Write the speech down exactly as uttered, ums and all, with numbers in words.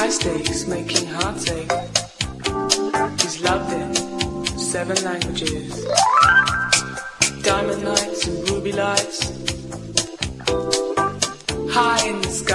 High stakes, making hearts ache. He's loved in seven languages. Diamond nights and ruby lights. High in the sky.